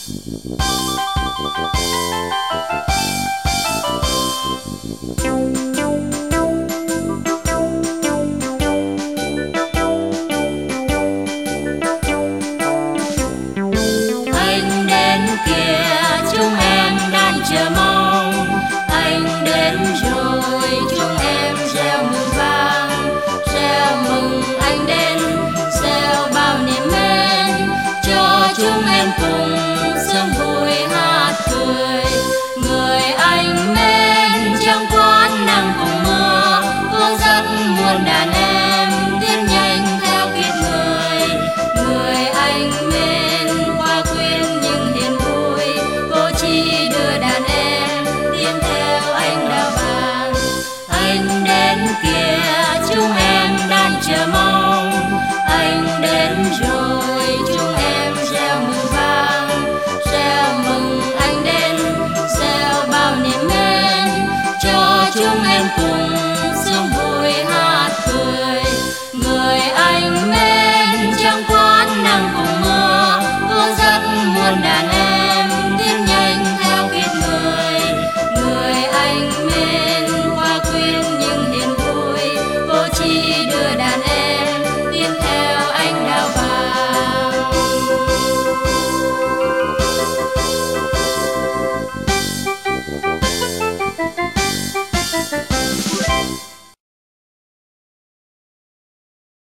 Anh đến kìa, chúng em đang chờ mong. Anh đến rồi, chúng em reo mừng vang. Reo mừng anh đến, reo bao niềm mến, cho chúng em cùng sớm vui hát cười. Người anh mến trong quán nắng cùng mưa, hướng dẫn muôn đàn em tiến nhanh theo kiệt người. Người anh mến qua quên nhưng hiền vui, cô chi đưa đàn em tiến theo anh đào vàng. Anh đến kìa, chúng em đang chờ mong. Anh đến rồi, chúng em reo mừng vang. Reo mừng anh đến, reo bao niềm mến, cho chúng em cùng